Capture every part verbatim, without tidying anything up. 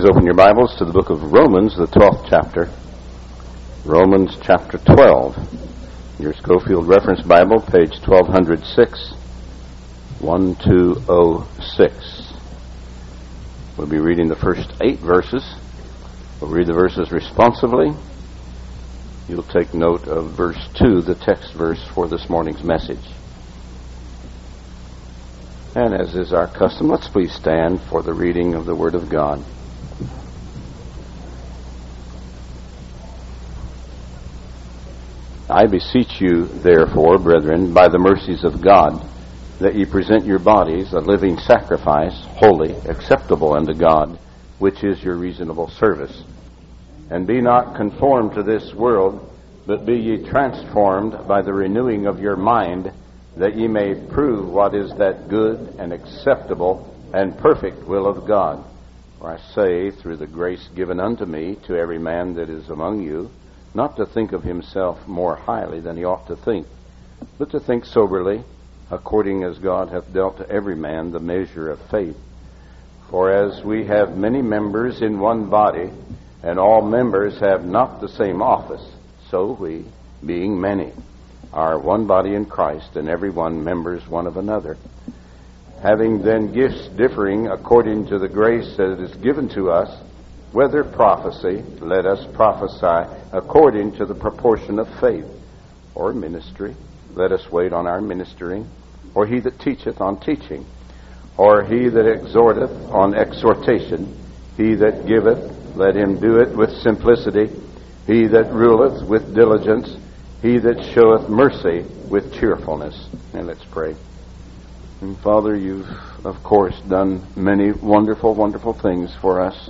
Open your Bibles to the book of Romans, the twelfth chapter. Romans chapter twelve. Your Schofield Reference Bible, page twelve oh six, twelve oh six. We'll be reading the first eight verses. We'll read the verses responsively. You'll take note of verse two, the text verse for this morning's message. And as is our custom, let's please stand for the reading of the Word of God. I beseech you, therefore, brethren, by the mercies of God, that ye present your bodies a living sacrifice, holy, acceptable unto God, which is your reasonable service. And be not conformed to this world, but be ye transformed by the renewing of your mind, that ye may prove what is that good and acceptable and perfect will of God. For I say, through the grace given unto me, to every man that is among you, not to think of himself more highly than he ought to think, but to think soberly, according as God hath dealt to every man the measure of faith. For as we have many members in one body, and all members have not the same office, so we, being many, are one body in Christ, and every one members one of another. Having then gifts differing according to the grace that is given to us, whether prophecy, let us prophesy according to the proportion of faith, or ministry, let us wait on our ministering, or he that teacheth on teaching, or he that exhorteth on exhortation, he that giveth, let him do it with simplicity, he that ruleth with diligence, he that showeth mercy with cheerfulness. And let's pray. And Father, you've, of course, done many wonderful, wonderful things for us.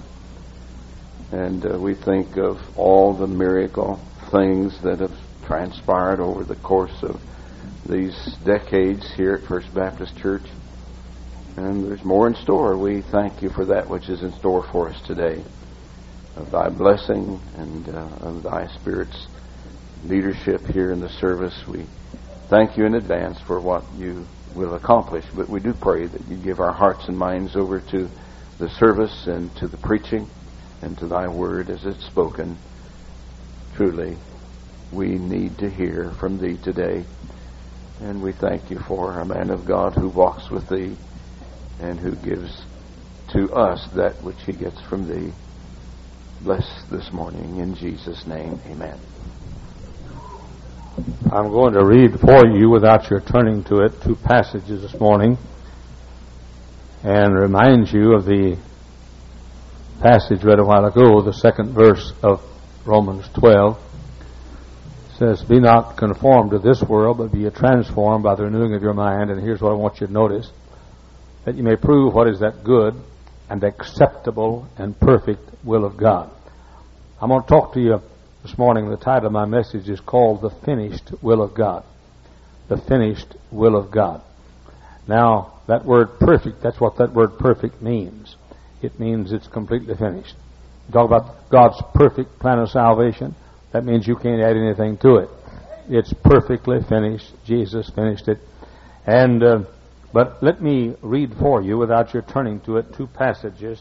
And uh, we think of all the miracle things that have transpired over the course of these decades here at First Baptist Church. And there's more in store. We thank you for that which is in store for us today, of thy blessing and uh, of thy Spirit's leadership here in the service. We thank you in advance for what you will accomplish. But we do pray that you give our hearts and minds over to the service and to the preaching and to thy word as it's spoken. Truly, we need to hear from thee today. And we thank you for a man of God who walks with thee and who gives to us that which he gets from thee. Bless this morning in Jesus' name. Amen. I'm going to read for you, without your turning to it, two passages this morning and remind you of the passage read a while ago, the second verse of Romans twelve. It says, be not conformed to this world, but be ye transformed by the renewing of your mind. And here's what I want you to notice, that you may prove what is that good and acceptable and perfect will of God. I'm going to talk to you this morning. The title of my message is called The Finished Will of God. The Finished Will of God. Now, that word perfect, that's what that word perfect means. It means it's completely finished. You talk about God's perfect plan of salvation, that means you can't add anything to it. It's perfectly finished. Jesus finished it. And uh, but let me read for you, without your turning to it, two passages.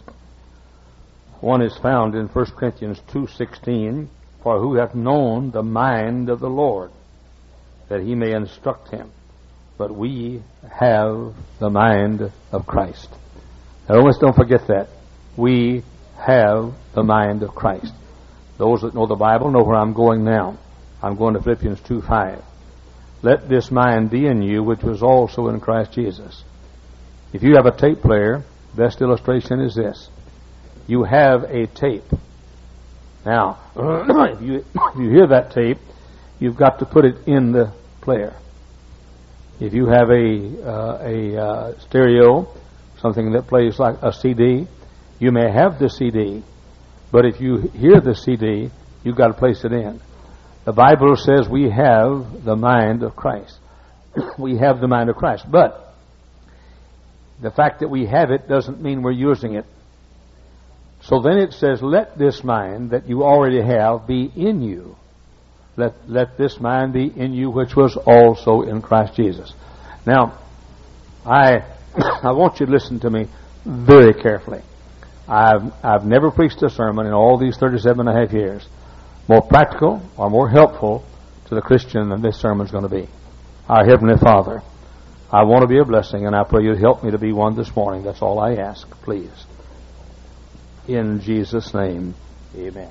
One is found in First Corinthians two sixteen. For who hath known the mind of the Lord, that he may instruct him? But we have the mind of Christ. Now, always don't forget that. We have the mind of Christ. Those that know the Bible know where I'm going now. I'm going to Philippians two five. Let this mind be in you, which was also in Christ Jesus. If you have a tape player, best illustration is this. You have a tape. Now, if you, if you hear that tape, you've got to put it in the player. If you have a, uh, a uh, stereo, something that plays like a C D, you may have the C D, but if you hear the C D, you've got to place it in. The Bible says we have the mind of Christ. We have the mind of Christ. But the fact that we have it doesn't mean we're using it. So then it says, let this mind that you already have be in you. Let, let this mind be in you, which was also in Christ Jesus. Now, I I want you to listen to me very carefully. I've, I've never preached a sermon in all these thirty-seven and a half years more practical or more helpful to the Christian than this sermon is going to be. Our Heavenly Father, I want to be a blessing, and I pray you help me to be one this morning. That's all I ask, please. In Jesus' name, amen.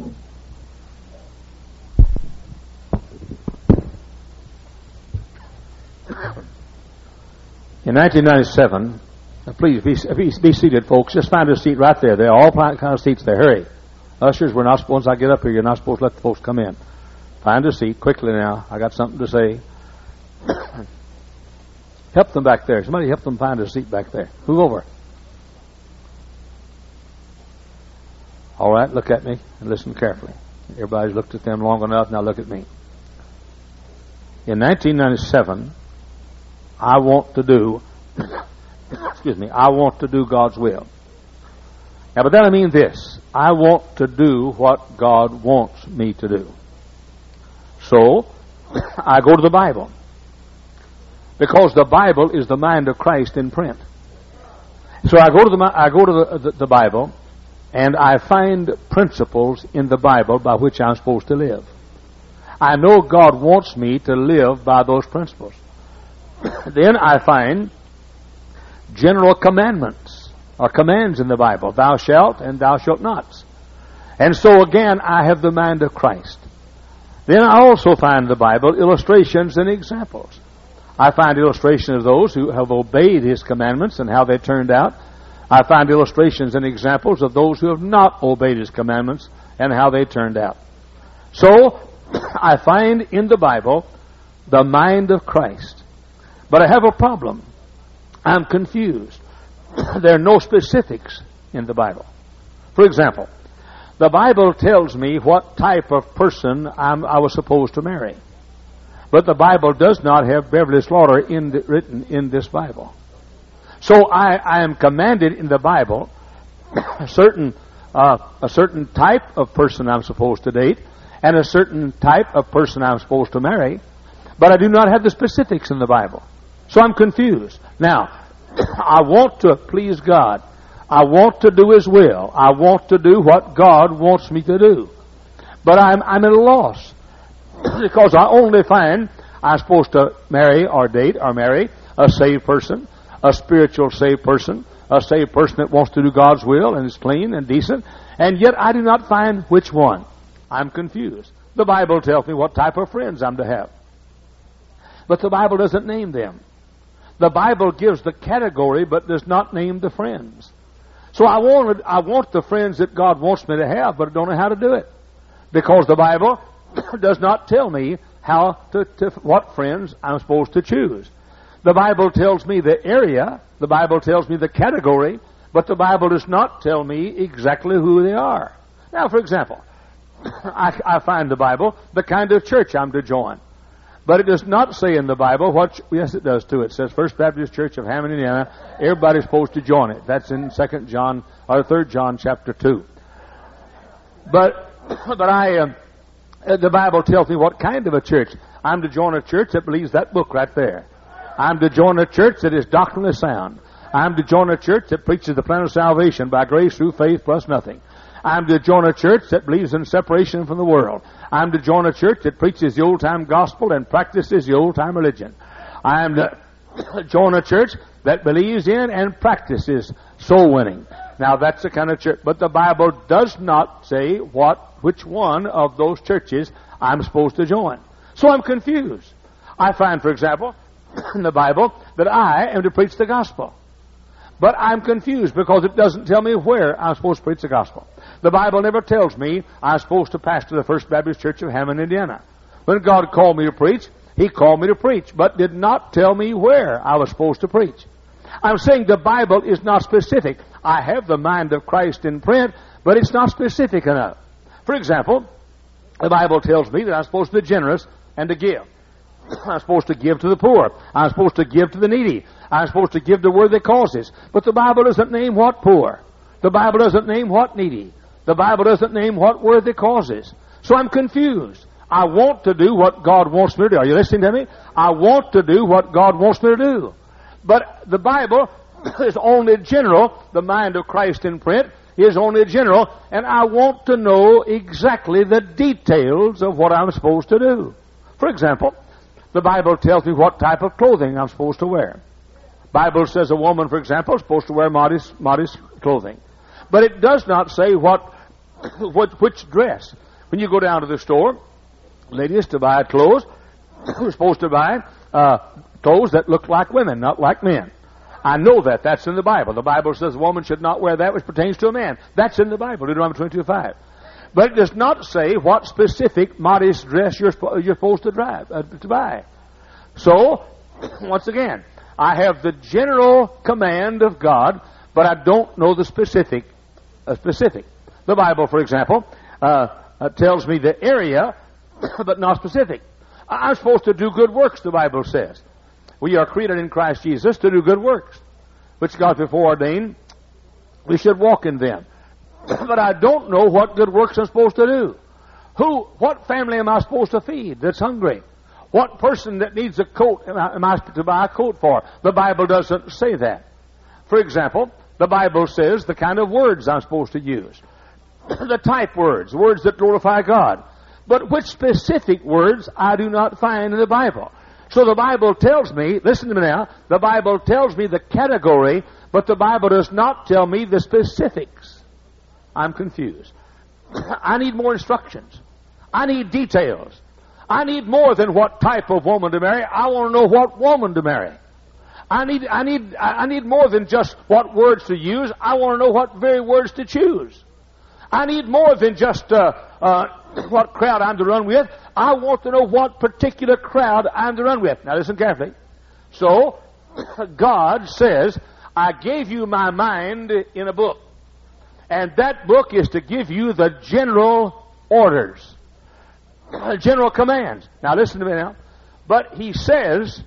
In nineteen ninety-seven, please be, be, be seated, folks. Just find a seat right there. They're all kind of seats there. Hurry. Ushers, we're not supposed, once I get up here, you're not supposed to let the folks come in. Find a seat quickly now. I got something to say. Help them back there. Somebody help them find a seat back there. Move over. All right, look at me and listen carefully. Everybody's looked at them long enough. Now look at me. In nineteen ninety-seven, I want to do, excuse me, I want to do God's will. Now, but then I mean this. I want to do what God wants me to do. So, I go to the Bible. Because the Bible is the mind of Christ in print. So I go to the I go to the, the, the Bible, and I find principles in the Bible by which I'm supposed to live. I know God wants me to live by those principles. Then I find general commandments or commands in the Bible. Thou shalt and thou shalt not. And so again, I have the mind of Christ. Then I also find in the Bible illustrations and examples. I find illustrations of those who have obeyed His commandments and how they turned out. I find illustrations and examples of those who have not obeyed His commandments and how they turned out. So, I find in the Bible the mind of Christ. But I have a problem. I'm confused. There are no specifics in the Bible. For example, the Bible tells me what type of person I'm, I was supposed to marry. But the Bible does not have Beverly Slaughter in the, written in this Bible. So I, I am commanded in the Bible a certain, uh, a certain type of person I'm supposed to date and a certain type of person I'm supposed to marry, but I do not have the specifics in the Bible. So I'm confused. Now, I want to please God. I want to do His will. I want to do what God wants me to do. But I'm, I'm at a loss. Because I only find I'm supposed to marry or date or marry a saved person, a spiritual saved person, a saved person that wants to do God's will and is clean and decent, and yet I do not find which one. I'm confused. The Bible tells me what type of friends I'm to have. But the Bible doesn't name them. The Bible gives the category but does not name the friends. So I want, I want the friends that God wants me to have, but I don't know how to do it. Because the Bible does not tell me how to, to what friends I'm supposed to choose. The Bible tells me the area, the Bible tells me the category, but the Bible does not tell me exactly who they are. Now, for example, I, I find the Bible the kind of church I'm to join. But it does not say in the Bible what, yes it does too. It says First Baptist Church of Hammond, Indiana, everybody's supposed to join it. That's in Second John, or Third John chapter two. But, but I, uh, the Bible tells me what kind of a church. I'm to join a church that believes that book right there. I'm to join a church that is doctrinally sound. I'm to join a church that preaches the plan of salvation by grace through faith plus nothing. I'm to join a church that believes in separation from the world. I'm to join a church that preaches the old-time gospel and practices the old-time religion. I'm to join a church that believes in and practices soul winning. Now, that's the kind of church. But the Bible does not say what, which one of those churches I'm supposed to join. So I'm confused. I find, for example, in the Bible that I am to preach the gospel. But I'm confused because it doesn't tell me where I'm supposed to preach the gospel. The Bible never tells me I'm supposed to pastor the First Baptist Church of Hammond, Indiana. When God called me to preach, He called me to preach, but did not tell me where I was supposed to preach. I'm saying the Bible is not specific. I have the mind of Christ in print, but it's not specific enough. For example, the Bible tells me that I'm supposed to be generous and to give. I'm supposed to give to the poor. I'm supposed to give to the needy. I'm supposed to give to worthy causes. But the Bible doesn't name what poor. The Bible doesn't name what needy. The Bible doesn't name what worthy causes. So I'm confused. I want to do what God wants me to do. Are you listening to me? I want to do what God wants me to do. But the Bible is only general, the mind of Christ in print. is only general, and I want to know exactly the details of what I'm supposed to do. For example, the Bible tells me what type of clothing I'm supposed to wear. The Bible says a woman, for example, is supposed to wear modest, modest clothing. But it does not say what, what which dress. When you go down to the store, ladies, to buy clothes, you're supposed to buy uh, clothes that look like women, not like men. I know that. That's in the Bible. The Bible says a woman should not wear that which pertains to a man. That's in the Bible, Deuteronomy twenty-two five. But it does not say what specific modest dress you're, you're supposed to, drive, uh, to buy. So, once again, I have the general command of God, but I don't know the specific. Uh, specific. The Bible, for example, uh, uh, tells me the area, but not specific. I'm supposed to do good works, the Bible says. We are created in Christ Jesus to do good works, which God before ordained we should walk in them. But I don't know what good works I'm supposed to do. Who, what family am I supposed to feed that's hungry? What person that needs a coat am I, am I to buy a coat for? The Bible doesn't say that. For example, the Bible says the kind of words I'm supposed to use. The type words, words that glorify God. But which specific words I do not find in the Bible. So the Bible tells me, listen to me now, the Bible tells me the category, but the Bible does not tell me the specifics. I'm confused. I need more instructions. I need details. I need more than what type of woman to marry. I want to know what woman to marry. I need, I need, I need more than just what words to use. I want to know what very words to choose. I need more than just uh, uh, what crowd I'm to run with. I want to know what particular crowd I'm to run with. Now listen carefully. So, God says, I gave you my mind in a book. And that book is to give you the general orders, general commands. Now listen to me now. But he says,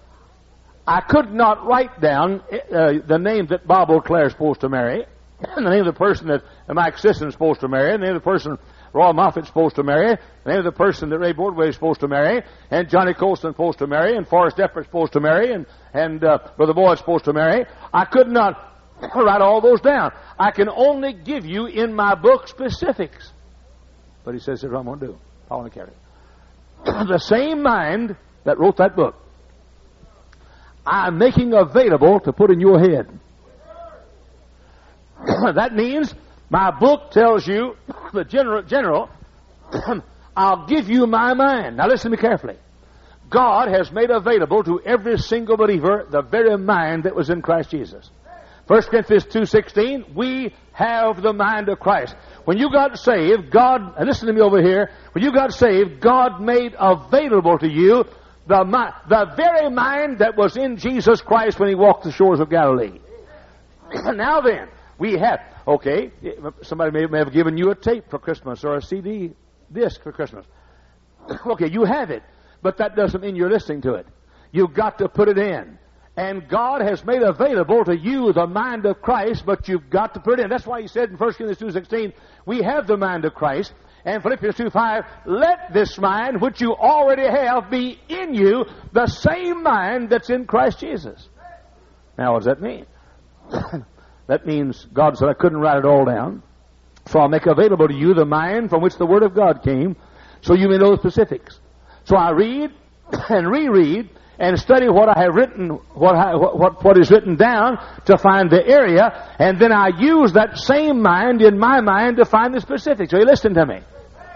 I could not write down uh, the name that Bob O'Clair is supposed to marry, and the name of the person that Mike Sisson is supposed to marry, and the name of the person Roy Moffett is supposed to marry, the name of the person that Ray Bordway is supposed to marry, and Johnny Colson is supposed to marry, and Forrest Effort is supposed to marry, and, and uh, Brother Boyd is supposed to marry. I could not write all those down. I can only give you in my book specifics. But he says, here's what I'm going to do. Follow me carefully. The same mind that wrote that book, I'm making available to put in your head. That means my book tells you, the general, general I'll give you my mind. Now listen to me carefully. God has made available to every single believer the very mind that was in Christ Jesus. First Corinthians two sixteen, we have the mind of Christ. When you got saved, God, and listen to me over here, when you got saved, God made available to you the, the very mind that was in Jesus Christ when he walked the shores of Galilee. Now then, we have, okay, somebody may, may have given you a tape for Christmas or a C D disc for Christmas. Okay, you have it, but that doesn't mean you're listening to it. You've got to put it in. And God has made available to you the mind of Christ, but you've got to put it in. That's why he said in First Corinthians two sixteen, we have the mind of Christ. And Philippians two five, let this mind which you already have be in you, the same mind that's in Christ Jesus. Now, what does that mean? That means God said I couldn't write it all down, so I'll make available to you the mind from which the Word of God came, so you may know the specifics. So I read and reread and study what I have written, what, I, what, what is written down to find the area, and then I use that same mind in my mind to find the specifics. Are you listening to me?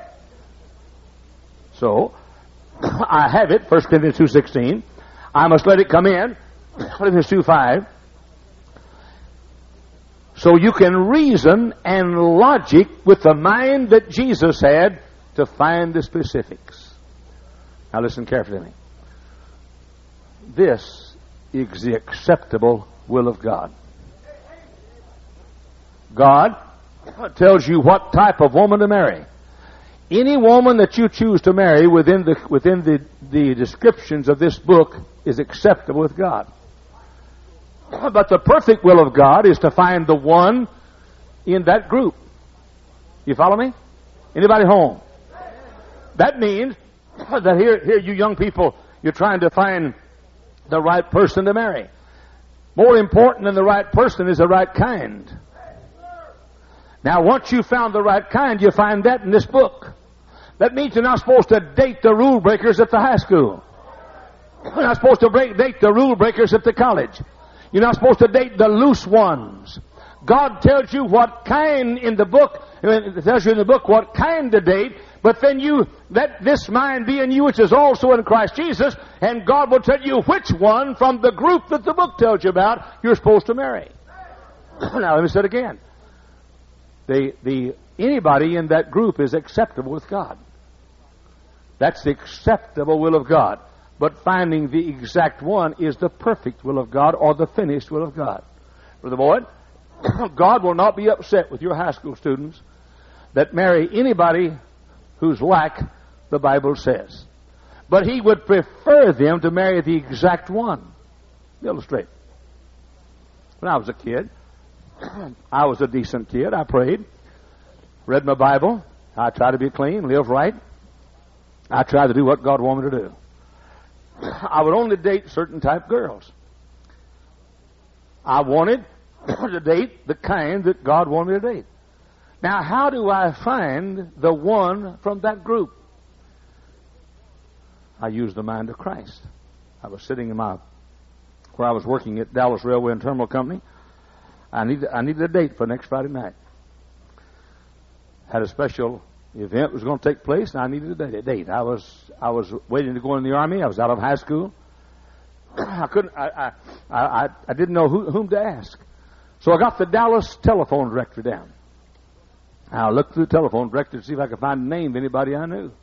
So, I have it, First Corinthians two sixteen. I must let it come in, Philippians two five. So you can reason and logic with the mind that Jesus had to find the specifics. Now listen carefully to me. This is the acceptable will of God. God tells you what type of woman to marry. Any woman that you choose to marry within the within the, the descriptions of this book is acceptable with God. But the perfect will of God is to find the one in that group. You follow me? Anybody home? That means that here, here you young people, you're trying to find the right person to marry. More important than the right person is the right kind. Now, once you found the right kind, you find that in this book. That means you're not supposed to date the rule breakers at the high school. You're not supposed to break, date the rule breakers at the college. You're not supposed to date the loose ones. God tells you what kind in the book, it tells you in the book what kind to date, but then you let this mind be in you, which is also in Christ Jesus, and God will tell you which one from the group that the book tells you about you're supposed to marry. Now, let me say it again. The, the, anybody in that group is acceptable with God. That's the acceptable will of God. But finding the exact one is the perfect will of God, or the finished will of God. Brother Boyd, God will not be upset with your high school students that marry anybody who's like the Bible says. But He would prefer them to marry the exact one. Illustrate. When I was a kid, I was a decent kid. I prayed, read my Bible. I tried to be clean, live right. I tried to do what God wanted me to do. I would only date certain type girls. I wanted to date the kind that God wanted me to date. Now, how do I find the one from that group? I used the mind of Christ. I was sitting in my, where I was working at Dallas Railway and Terminal Company. I needed, I needed a date for next Friday night. Had a special event was going to take place, and I needed a date. I was I was waiting to go in the Army. I was out of high school. I couldn't. I I I, I didn't know who, whom to ask. So I got the Dallas telephone directory down. I looked through the telephone directory to see if I could find the name of anybody I knew.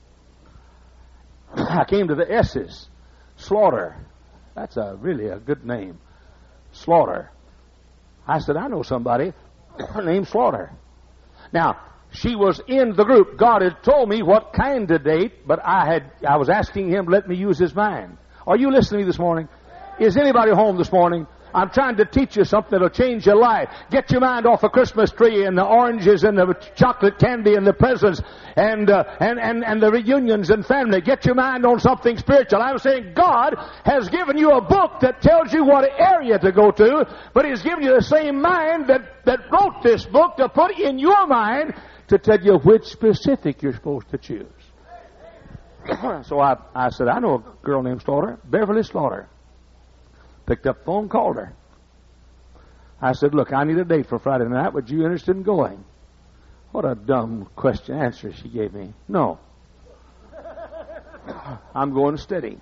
I came to the S's. Slaughter. That's a really a good name. Slaughter. I said, I know somebody named Slaughter. Now, she was in the group. God had told me what kind to date, but I had I was asking Him to let me use His mind. Are you listening to me this morning? Is anybody home this morning? I'm trying to teach you something that'll change your life. Get your mind off a Christmas tree and the oranges and the chocolate candy and the presents and, uh, and, and, and the reunions and family. Get your mind on something spiritual. I'm saying God has given you a book that tells you what area to go to, but He's given you the same mind that, that wrote this book to put in your mind to tell you which specific you're supposed to choose. So I, I said, I know a girl named Slaughter, Beverly Slaughter. Picked up the phone, called her. I said, look, I need a date for Friday night. Would you interested in going? What a dumb question answer she gave me. No. I'm going steady.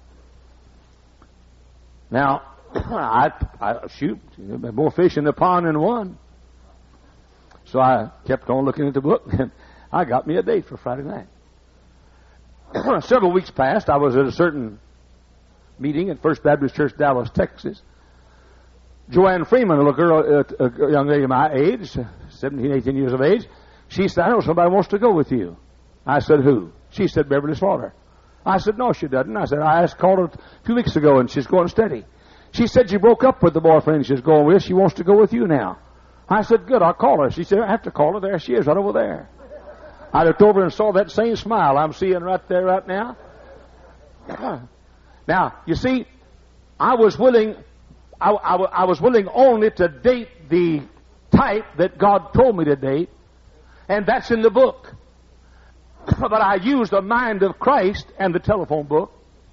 Now, I, I shoot, more fish in the pond than one. So I kept on looking at the book, and I got me a date for Friday night. Several weeks passed. I was at a certain meeting at First Baptist Church, Dallas, Texas. Joanne Freeman, a little girl, uh, a young lady my age, seventeen, eighteen years of age, she said, I know somebody wants to go with you. I said, who? She said, Beverly Slaughter. I said, no, she doesn't. I said, I asked, called her a few weeks ago, and she's going steady. She said she broke up with the boyfriend she's going with. She wants to go with you now. I said, good, I'll call her. She said, I have to call her. There she is, right over there. I looked over and saw that same smile I'm seeing right there right now. Now, you see, I was willing, I, I, I was willing only to date the type that God told me to date, and that's in the book. But I used the mind of Christ and the telephone book.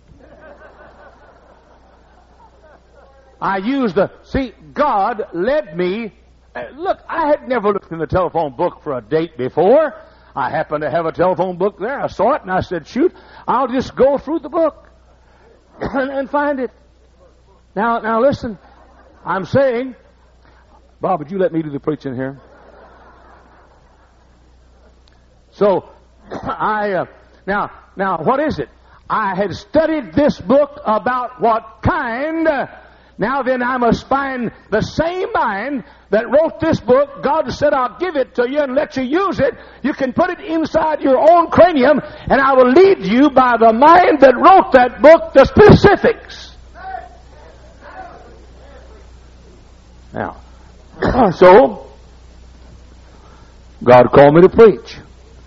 I used the, see, God led me, uh, look, I had never looked in the telephone book for a date before. I happened to have a telephone book there. I saw it and I said, shoot, I'll just go through the book and, and find it. Now, now listen, I'm saying, Bob, would you let me do the preaching here? So, I, uh, now, now, what is it? I had studied this book about what kind. Uh, now then, I must find the same mind that wrote this book. God said, I'll give it to you and let you use it. You can put it inside your own cranium, and I will lead you by the mind that wrote that book, the specifics. Now, so, God called me to preach.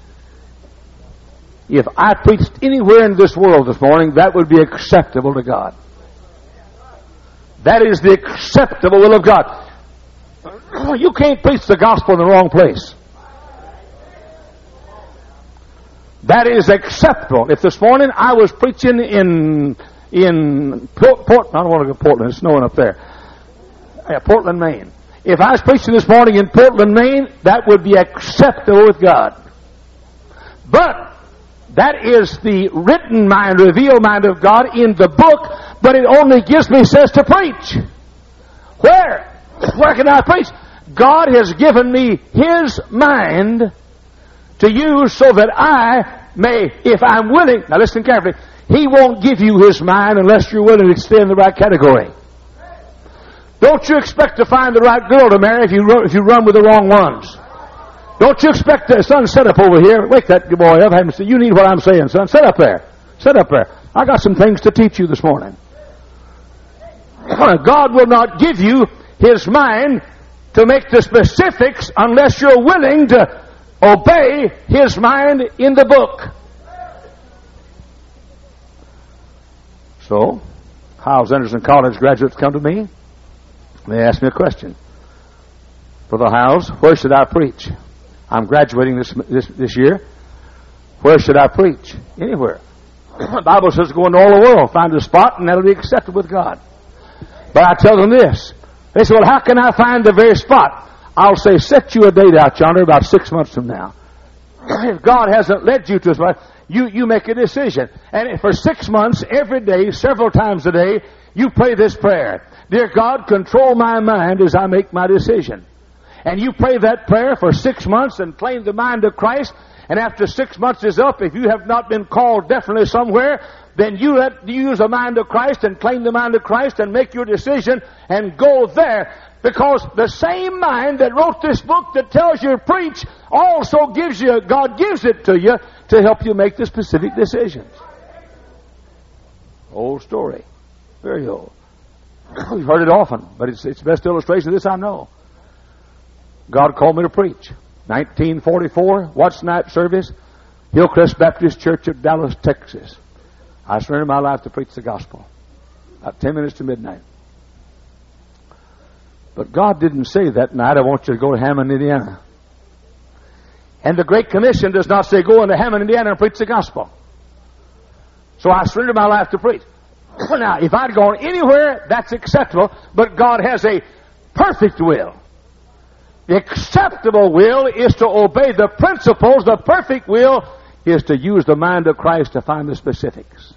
If I preached anywhere in this world this morning, that would be acceptable to God. That is the acceptable will of God. You can't preach the gospel in the wrong place. That is acceptable. If this morning I was preaching in in Port, Port I don't want to go to Portland, it's snowing up there. Yeah, Portland, Maine. If I was preaching this morning in Portland, Maine, that would be acceptable with God. But that is the written mind, revealed mind of God in the book, but it only gives me sense to preach. Where? Where can I preach? God has given me His mind to use so that I may, if I'm willing, now listen carefully, He won't give you His mind unless you're willing to stay in the right category. Don't you expect to find the right girl to marry if you run, if you run with the wrong ones. Don't you expect the son, sit up over here. Wake that boy up. Have him say, you need what I'm saying, son. Sit up there. Sit up there. I got some things to teach you this morning. God will not give you His mind to make the specifics unless you're willing to obey His mind in the book. So, Hyles Anderson College graduates come to me. They ask me a question. Brother Hyles, where should I preach? I'm graduating this this this year. Where should I preach? Anywhere. The Bible says go into all the world, find a spot, and that'll be accepted with God. But I tell them this. They say, well, how can I find the very spot? I'll say, set you a date out yonder about six months from now. If God hasn't led you to a spot, you, you make a decision. And for six months, every day, several times a day, you pray this prayer. Dear God, control my mind as I make my decision. And you pray that prayer for six months and claim the mind of Christ. And after six months is up, if you have not been called definitely somewhere, then you let you use the mind of Christ and claim the mind of Christ and make your decision and go there. Because the same mind that wrote this book that tells you to preach also gives you, God gives it to you to help you make the specific decisions. Old story. Very old. We've heard it often, but it's, it's the best illustration of this I know. God called me to preach. nineteen forty-four, watch night service, Hillcrest Baptist Church of Dallas, Texas. I surrendered my life to preach the gospel. About ten minutes to midnight. But God didn't say that night, I want you to go to Hammond, Indiana. And the Great Commission does not say go into Hammond, Indiana and preach the gospel. So I surrendered my life to preach. Now, if I'd gone anywhere, that's acceptable, but God has a perfect will. The acceptable will is to obey the principles. The perfect will is to use the mind of Christ to find the specifics.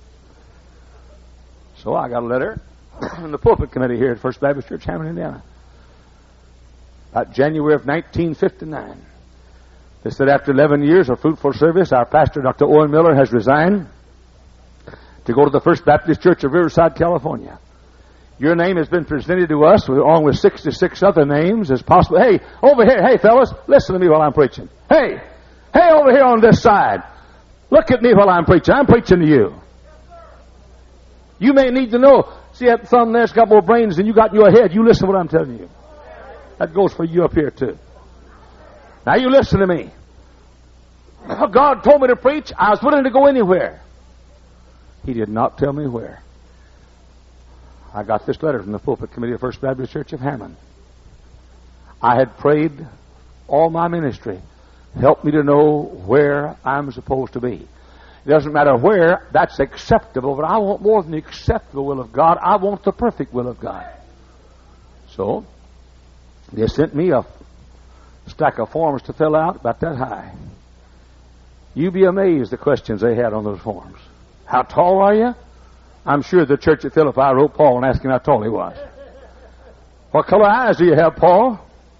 So I got a letter from the pulpit committee here at First Baptist Church, Hammond, Indiana. About January of nineteen fifty-nine. They said after eleven years of fruitful service, our pastor, Doctor Owen Miller, has resigned to go to the First Baptist Church of Riverside, California. Your name has been presented to us along with sixty-six other names as possible. Hey, over here, hey fellas, listen to me while I'm preaching. Hey, hey over here on this side. Look at me while I'm preaching. I'm preaching to you. You may need to know. See that thumb there's got more brains than you got in your head. You listen to what I'm telling you. That goes for you up here too. Now you listen to me. God told me to preach. I was willing to go anywhere. He did not tell me where. I got this letter from the pulpit committee of First Baptist Church of Hammond. I had prayed all my ministry. Help me to know where I'm supposed to be. It doesn't matter where, that's acceptable, but I want more than the acceptable will of God. I want the perfect will of God. So, they sent me a stack of forms to fill out about that high. You'd be amazed the questions they had on those forms. How tall are you? I'm sure the church at Philippi wrote Paul and asked him how tall he was. What color eyes do you have, Paul?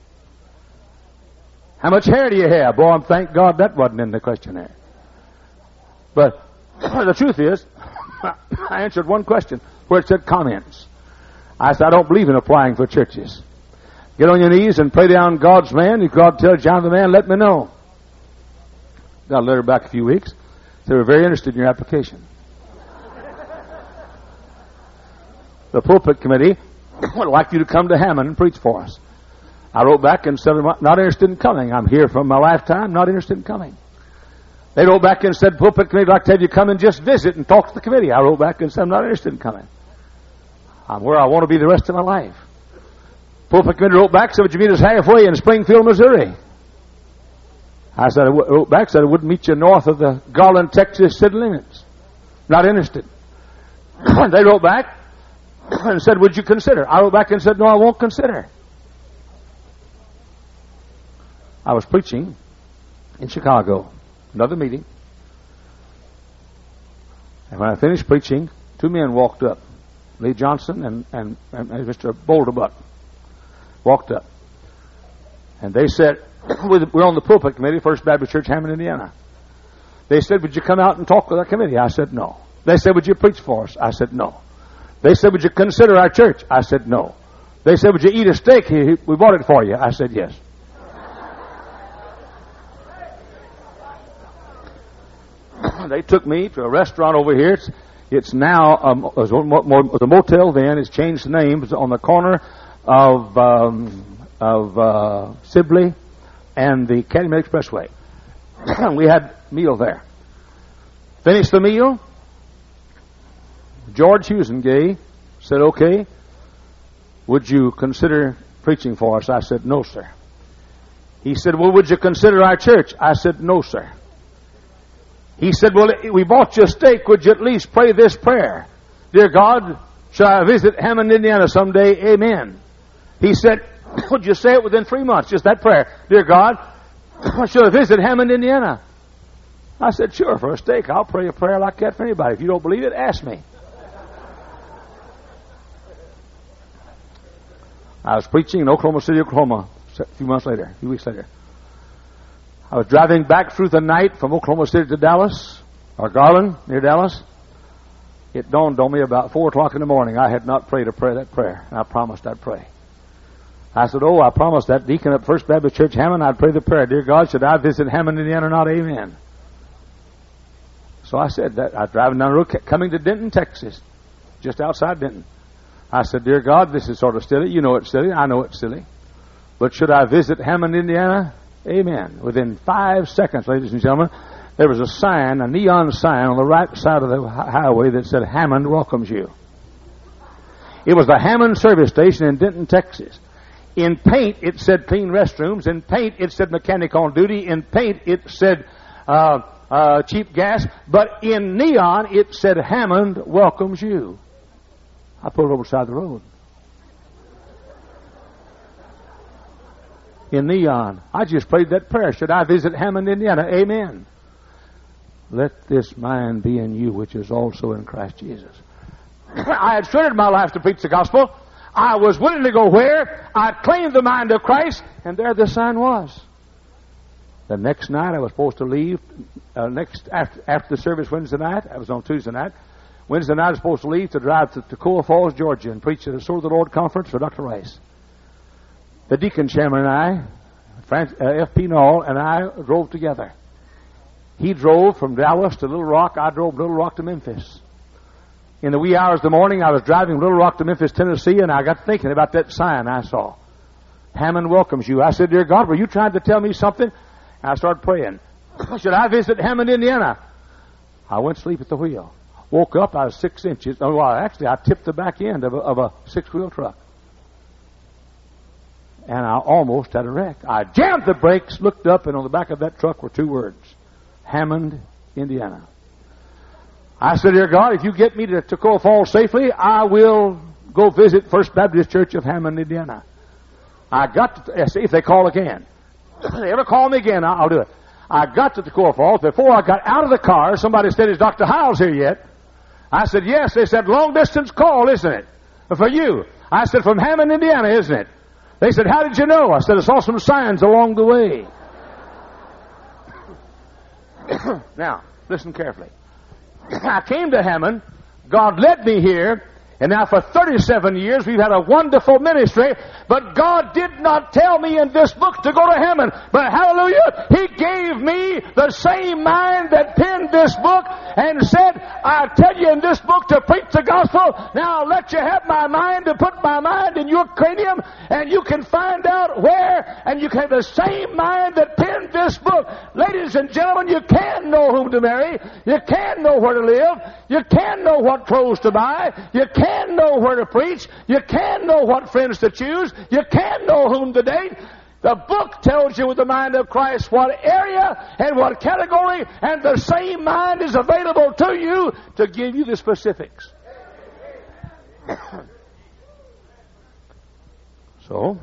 How much hair do you have? Boy, thank God that wasn't in the questionnaire. But the truth is, I answered one question where it said comments. I said, I don't believe in applying for churches. Get on your knees and pray down God's man. If God tells you I'm the man, let me know. Got a letter back a few weeks. They were very interested in your application. The pulpit committee would like you to come to Hammond and preach for us. I wrote back and said, I'm not interested in coming. I'm here for my lifetime, not interested in coming. They wrote back and said, pulpit committee would like to have you come and just visit and talk to the committee. I wrote back and said, I'm not interested in coming. I'm where I want to be the rest of my life. Pulpit committee wrote back, said, would you meet us halfway in Springfield, Missouri? I said, I wrote back, said I wouldn't meet you north of the Garland, Texas city limits. Not interested. They wrote back and said, would you consider? I wrote back and said, no, I won't consider. I was preaching in Chicago, another meeting. And when I finished preaching, two men walked up. Lee Johnson and, and, and Mister Boulderbuck walked up. And they said, we're on the pulpit committee, First Baptist Church, Hammond, Indiana. They said, would you come out and talk with our committee? I said, no. They said, would you preach for us? I said, no. They said, would you consider our church? I said, no. They said, would you eat a steak? We bought it for you. I said, yes. They took me to a restaurant over here. It's, it's now um, it was the motel then. It's changed the name. It's on the corner of um, of uh, Sibley and the Calumet Expressway. We had a meal there. Finished the meal. George Husengay said, okay, would you consider preaching for us? I said, no, sir. He said, well, would you consider our church? I said, no, sir. He said, well, we bought you a steak. Would you at least pray this prayer? Dear God, shall I visit Hammond, Indiana someday? Amen. He said, would you say it within three months? Just that prayer. Dear God, shall I visit Hammond, Indiana? I said, sure, for a steak. I'll pray a prayer like that for anybody. If you don't believe it, ask me. I was preaching in Oklahoma City, Oklahoma, a few months later, a few weeks later. I was driving back through the night from Oklahoma City to Dallas, or Garland, near Dallas. It dawned on me about four o'clock in the morning. I had not prayed a prayer, that prayer, and I promised I'd pray. I said, oh, I promised that deacon at First Baptist Church, Hammond, I'd pray the prayer. Dear God, should I visit Hammond, Indiana or not? Amen. So I said that. I was driving down the road, coming to Denton, Texas, just outside Denton. I said, dear God, this is sort of silly. You know it's silly. I know it's silly. But should I visit Hammond, Indiana? Amen. Within five seconds, ladies and gentlemen, there was a sign, a neon sign on the right side of the highway that said, Hammond welcomes you. It was the Hammond service station in Denton, Texas. In paint, it said clean restrooms. In paint, it said mechanic on duty. In paint, it said uh, uh, cheap gas. But in neon, it said Hammond welcomes you. I pulled over the side of the road. In neon. I just prayed that prayer. Should I visit Hammond, Indiana? Amen. Let this mind be in you, which is also in Christ Jesus. I had surrendered my life to preach the gospel. I was willing to go where? I claimed the mind of Christ, and there the sign was. The next night I was supposed to leave. Uh, next after, after the service Wednesday night, I was on Tuesday night. Wednesday night I was supposed to leave to drive to Toccoa Falls, Georgia, and preach at a Sword of the Lord conference for Doctor Rice. The deacon chairman and I, Francis, uh, F P Knoll, and I drove together. He drove from Dallas to Little Rock. I drove from Little Rock to Memphis. In the wee hours of the morning, I was driving from Little Rock to Memphis, Tennessee, and I got thinking about that sign I saw. Hammond welcomes you. I said, dear God, were you trying to tell me something? And I started praying. Should I visit Hammond, Indiana? I went to sleep at the wheel. Woke up, I was six inches. Oh, well, actually, I tipped the back end of a, of a six-wheel truck. And I almost had a wreck. I jammed the brakes, looked up, and on the back of that truck were two words. Hammond, Indiana. I said, dear God, if you get me to Toccoa Falls safely, I will go visit First Baptist Church of Hammond, Indiana. I got to, see if they call again. If they ever call me again, I'll do it. I got to Toccoa Falls. Before I got out of the car, somebody said, is Doctor Hiles here yet? I said, yes. They said, long distance call, isn't it? For you. I said, from Hammond, Indiana, isn't it? They said, how did you know? I said, I saw some signs along the way. Now, listen carefully. I came to Hammond. God led me here. And now for thirty-seven years, we've had a wonderful ministry. But God did not tell me in this book to go to Hammond. But hallelujah, He gave me the same mind that penned this book and said, I tell you in this book to preach the gospel, now I'll let you have my mind to put my mind in your cranium, and you can find out where, and you can have the same mind that penned this book. Ladies and gentlemen, you can know whom to marry. You can know where to live. You can know what clothes to buy. You can know where to preach. You can know what friends to choose. You can know whom to date. The book tells you with the mind of Christ what area and what category, and the same mind is available to you to give you the specifics. So,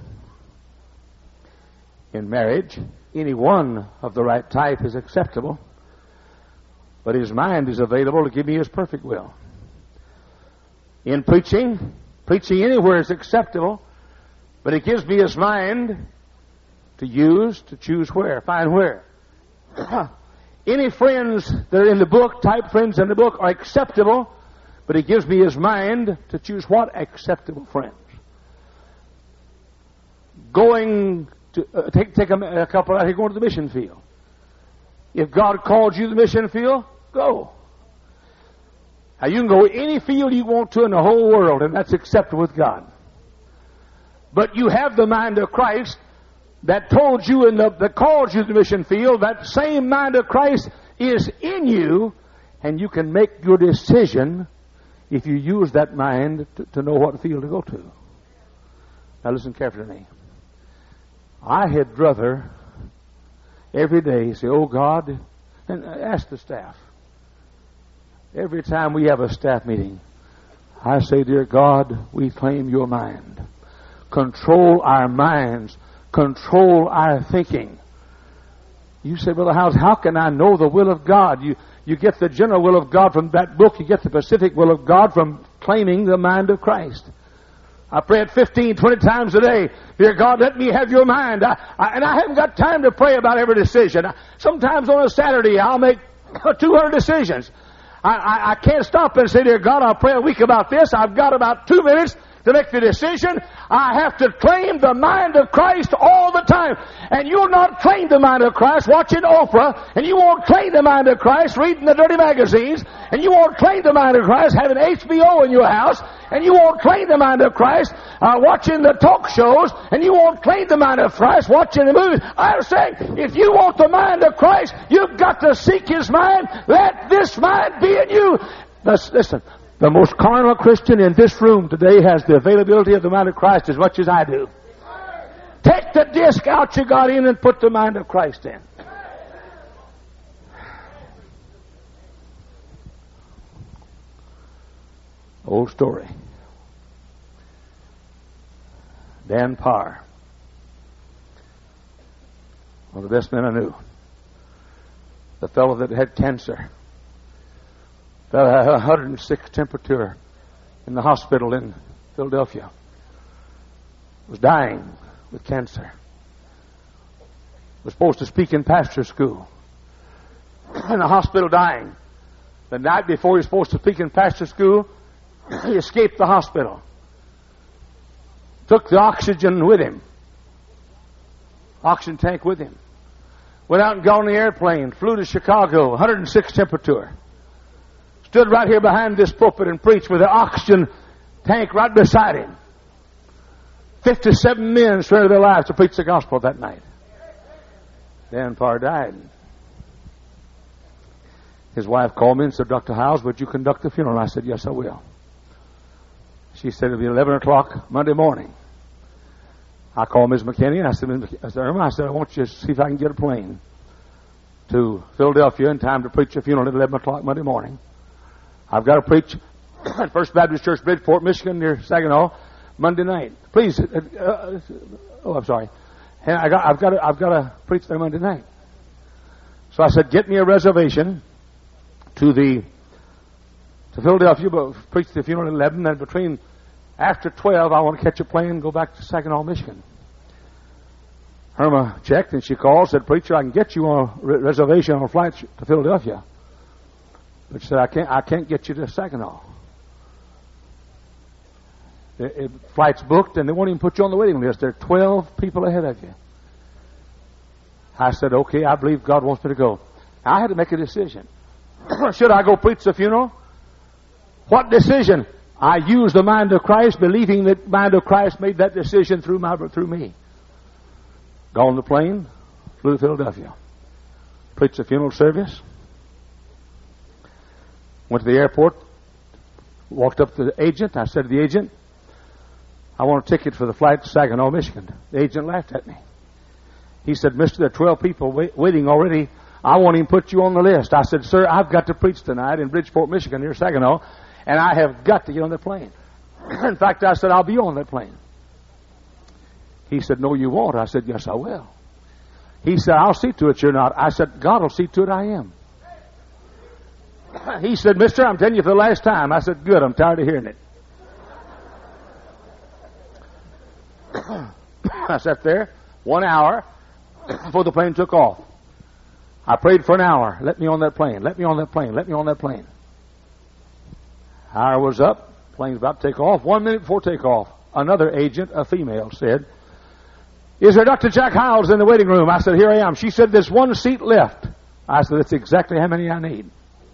in marriage, any one of the right type is acceptable, but his mind is available to give me his perfect will. In preaching, preaching anywhere is acceptable, but it gives me his mind to use, to choose where, find where. Any friends that are in the book, type friends in the book, are acceptable, but he gives me his mind to choose what acceptable friends. Going to, uh, take, take a, a couple out here going to the mission field. If God called you to the mission field, go. Now you can go any field you want to in the whole world, and that's acceptable with God. But you have the mind of Christ that told you in the, that called you to the mission field. That same mind of Christ is in you, and you can make your decision if you use that mind to, to know what field to go to. Now listen carefully to me. I had rather every day say, oh God, and ask the staff. Every time we have a staff meeting, I say, dear God, we claim your mind. Control our minds. Control our thinking. You say, Brother Howes, how can I know the will of God? You, you get the general will of God from that book. You get the specific will of God from claiming the mind of Christ. I pray it fifteen, twenty times a day. Dear God, let me have your mind. I, I, and I haven't got time to pray about every decision. Sometimes on a Saturday, I'll make two hundred decisions. I, I, I can't stop and say, dear God, I'll pray a week about this. I've got about two minutes to make the decision. I have to claim the mind of Christ all the time. And you'll not claim the mind of Christ watching Oprah, and you won't claim the mind of Christ reading the dirty magazines, and you won't claim the mind of Christ having H B O in your house, and you won't claim the mind of Christ uh, watching the talk shows, and you won't claim the mind of Christ watching the movies. I'm saying, if you want the mind of Christ, you've got to seek his mind. Let this mind be in you. Listen, the most carnal Christian in this room today has the availability of the mind of Christ as much as I do. Take the disc out you got in and put the mind of Christ in. Old story. Dan Parr, one of the best men I knew. The fellow that had cancer. Fellow had one hundred six temperature in the hospital in Philadelphia. Was dying with cancer. Was supposed to speak in pastor school. In the hospital dying. The night before he was supposed to speak in pastor school, he escaped the hospital. Took the oxygen with him. Oxygen tank with him. Went out and got on the airplane. Flew to Chicago. one hundred six temperature. Stood right here behind this pulpit and preached with the oxygen tank right beside him. fifty-seven men surrendered their lives to preach the gospel that night. Dan Parr died. His wife called me and said, Doctor Howes, would you conduct the funeral? And I said, yes, I will. She said, it'll be eleven o'clock Monday morning. I called Miz McKinney and I said, Miz Irma, I said, I want you to see if I can get a plane to Philadelphia in time to preach a funeral at eleven o'clock Monday morning. I've got to preach at First Baptist Church, Bridgeport, Michigan, near Saginaw, Monday night. Please, uh, uh, oh, I'm sorry. And I got, I've got to, I've got to preach there Monday night. So I said, get me a reservation to the to Philadelphia, but preach the funeral at eleven, and between after twelve, I want to catch a plane and go back to Saginaw, Michigan. Irma checked and she called, said, preacher, I can get you on a re- reservation on a flight to Philadelphia. But she said, I can't, I can't get you to Saginaw. It, it, flight's booked, and they won't even put you on the waiting list. There are twelve people ahead of you. I said, okay, I believe God wants me to go. I had to make a decision. Should I go preach the funeral? What decision? I used the mind of Christ, believing that the mind of Christ made that decision through my through me. Got on the plane, flew to Philadelphia, preached the funeral service, went to the airport, walked up to the agent. I said to the agent, I want a ticket for the flight to Saginaw, Michigan. The agent laughed at me. He said, Mister, there are twelve people wait, waiting already. I won't even put you on the list. I said, sir, I've got to preach tonight in Bridgeport, Michigan, near Saginaw, and I have got to get on the plane. In fact, I said, I'll be on that plane. He said, no, you won't. I said, yes, I will. He said, I'll see to it you're not. I said, God will see to it I am. He said, mister, I'm telling you for the last time. I said, good, I'm tired of hearing it. I sat there one hour before the plane took off. I prayed for an hour. Let me on that plane. Let me on that plane. Let me on that plane. Hour was up. Plane's about to take off. One minute before takeoff, another agent, a female, said, is there Doctor Jack Hiles in the waiting room? I said, here I am. She said, there's one seat left. I said, that's exactly how many I need.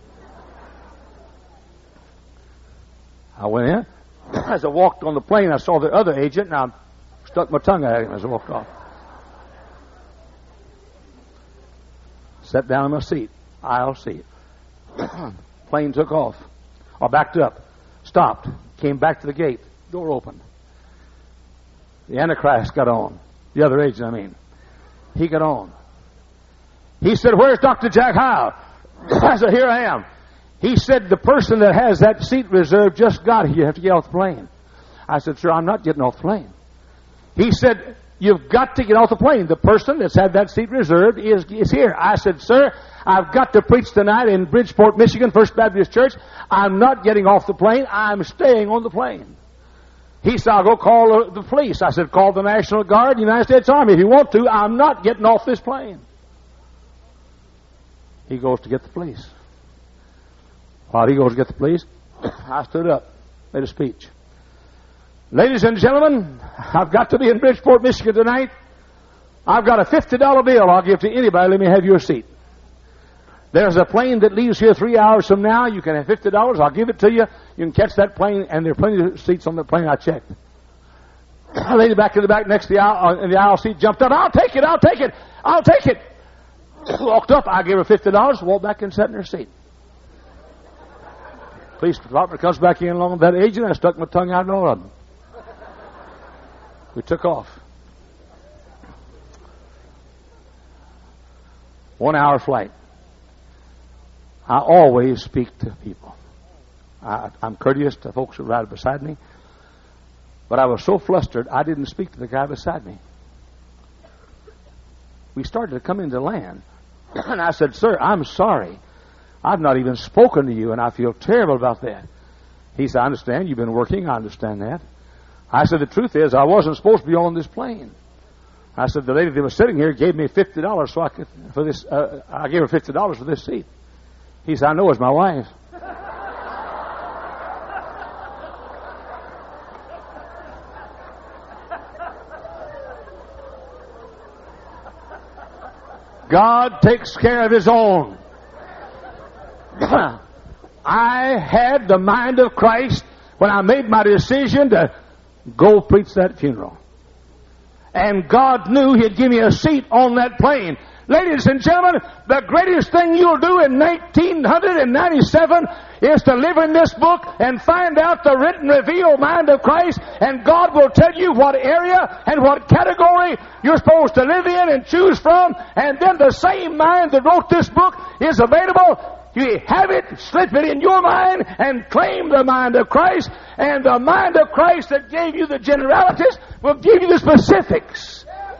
I went in. As I walked on the plane, I saw the other agent, and I stuck my tongue at him as I walked off. Sat down in my seat, aisle seat. Plane took off, or backed up, stopped, came back to the gate, door opened. The Antichrist got on. The other agent, I mean. He got on. He said, where's Doctor Jack Howe? I said, here I am. He said, the person that has that seat reserved just got here. You have to get off the plane. I said, sir, I'm not getting off the plane. He said, you've got to get off the plane. The person that's had that seat reserved is, is here. I said, sir, I've got to preach tonight in Bridgeport, Michigan, First Baptist Church. I'm not getting off the plane. I'm staying on the plane. He said, I'll go call the police. I said, call the National Guard, the United States Army if you want to. I'm not getting off this plane. He goes to get the police. While he goes to get the police, I stood up, made a speech. Ladies and gentlemen, I've got to be in Bridgeport, Michigan tonight. I've got a fifty dollar bill I'll give to anybody. Let me have your seat. There's a plane that leaves here three hours from now. You can have fifty dollars. I'll give it to you. You can catch that plane, and there are plenty of seats on the plane. I checked. A lady back in the back next to the aisle, in the aisle seat jumped up. I'll take it. I'll take it. I'll take it. Walked up. I gave her fifty dollars. Walked back and sat in her seat. Police department comes back in along with that agent. I stuck my tongue out in all of them. We took off. One hour flight. I always speak to people. I, I'm courteous to folks who ride beside me. But I was so flustered, I didn't speak to the guy beside me. We started to come into land. And I said, sir, I'm sorry. I've not even spoken to you, and I feel terrible about that. He said, I understand. You've been working. I understand that. I said, the truth is, I wasn't supposed to be on this plane. I said, the lady that was sitting here gave me fifty dollars so I could, for this, uh, I gave her fifty dollars for this seat. He said, I know it's my wife. God takes care of His own. I had the mind of Christ when I made my decision to go preach that funeral. And God knew He'd give me a seat on that plane. Ladies and gentlemen, the greatest thing you'll do in nineteen ninety-seven is to live in this book and find out the written, revealed mind of Christ, and God will tell you what area and what category you're supposed to live in and choose from, and then the same mind that wrote this book is available. You have it, slip it in your mind, and claim the mind of Christ, and the mind of Christ that gave you the generalities will give you the specifics.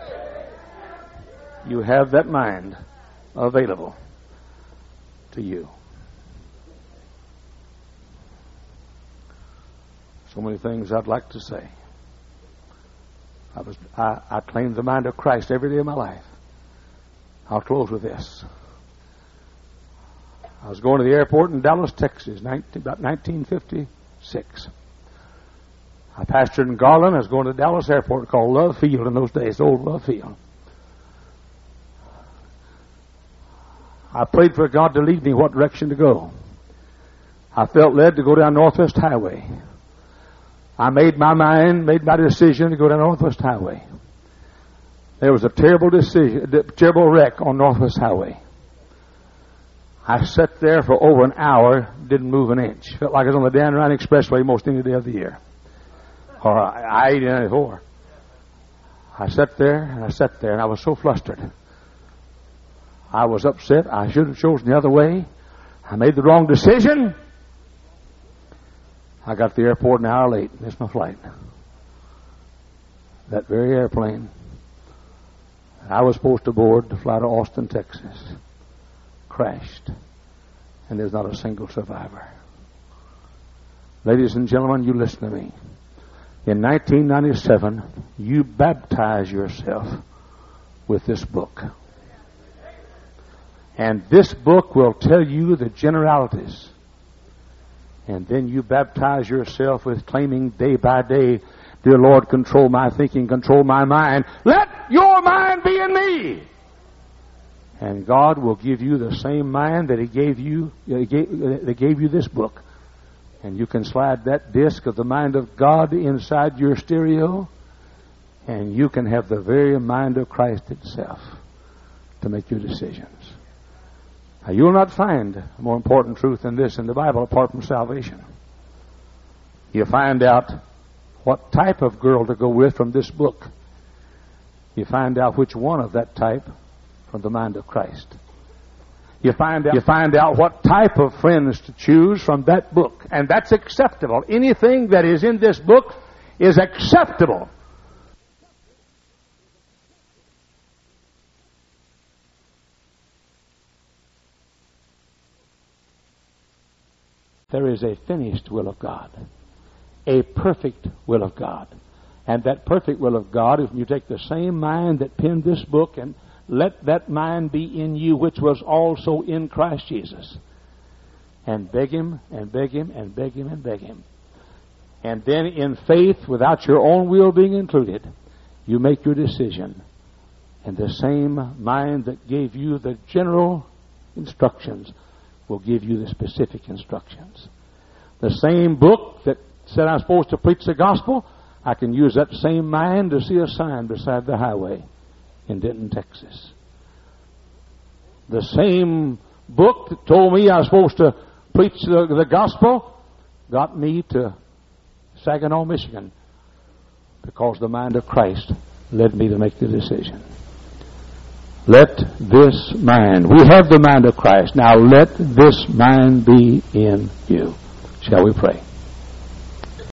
You have that mind available to you. So many things I'd like to say. I was I, I claimed the mind of Christ every day of my life. I'll close with this. I was going to the airport in Dallas, Texas, nineteen, about nineteen fifty-six. I pastored in Garland. I was going to the Dallas airport called Love Field in those days, old Love Field. I prayed for God to lead me what direction to go. I felt led to go down Northwest Highway. I made my mind, made my decision to go down Northwest Highway. There was a terrible decision, terrible wreck on Northwest Highway. I sat there for over an hour, didn't move an inch. Felt like I was on the Dan Ryan Expressway most any day of the year. Or I eighty ninety-four. I sat there, and I sat there, and I was so flustered. I was upset. I should have chosen the other way. I made the wrong decision. I got to the airport an hour late. Missed my flight. That very airplane I was supposed to board to fly to Austin, Texas, crashed, and there's not a single survivor. Ladies and gentlemen, you listen to me. In nineteen ninety-seven, you baptize yourself with this book. And this book will tell you the generalities. And then you baptize yourself with claiming day by day, dear Lord, control my thinking, control my mind. Let your mind be in me. And God will give you the same mind that He gave you, that gave, gave you this book. And you can slide that disc of the mind of God inside your stereo, and you can have the very mind of Christ itself to make your decisions. Now, you'll not find a more important truth than this in the Bible apart from salvation. You find out what type of girl to go with from this book. You find out which one of that type from the mind of Christ. You find out, you find out what type of friends to choose from that book. And that's acceptable. Anything that is in this book is acceptable. There is a finished will of God, a perfect will of God. And that perfect will of God is when you take the same mind that penned this book and let that mind be in you, which was also in Christ Jesus. And beg Him, and beg Him, and beg Him, and beg Him. And then in faith, without your own will being included, you make your decision. And the same mind that gave you the general instructions will give you the specific instructions. The same book that said I'm supposed to preach the gospel, I can use that same mind to see a sign beside the highway in Denton, Texas. The same book that told me I was supposed to preach the, the gospel got me to Saginaw, Michigan, because the mind of Christ led me to make the decision. Let this mind, we have the mind of Christ, now let this mind be in you. Shall we pray?